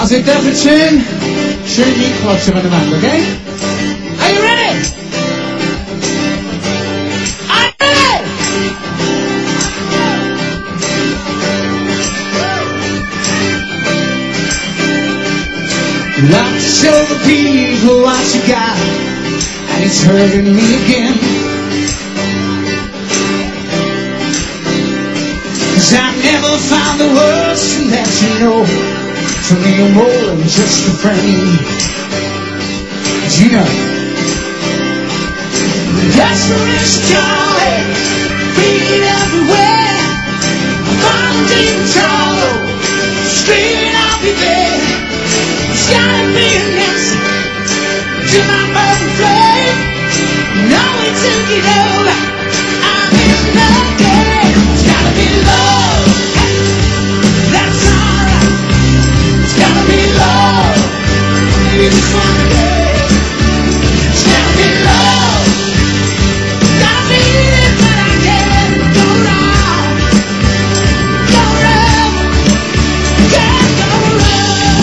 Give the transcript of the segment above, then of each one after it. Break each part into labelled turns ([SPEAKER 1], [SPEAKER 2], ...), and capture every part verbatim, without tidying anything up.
[SPEAKER 1] How's it there for tune? Tune me closer on the man, okay? Are you ready? Are you ready? Like to show the people what you got, and it's hurting me again. Cause I've never found the words to let you know, to me you're more than just a friend. You know, desperation calling, bleeding everywhere. I'm falling deep in trouble, screaming I'll be there. There's gotta be an answer to my burning flame. No way to get over, I'm in love again. There's gotta be love, that's alright. There's gotta be love, maybe just one day. There's gotta be love, gotta be it, but I can't go wrong. Go wrong, can't go wrong.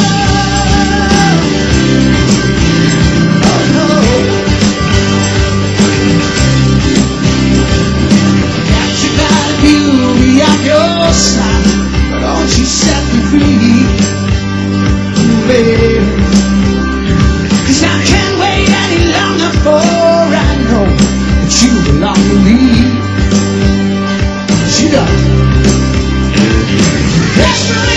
[SPEAKER 1] Oh no. Got you by the beauty of your side, but don't you set me free, baby. Cause I can't wait any longer, for I know that you belong to me. She does. Desperate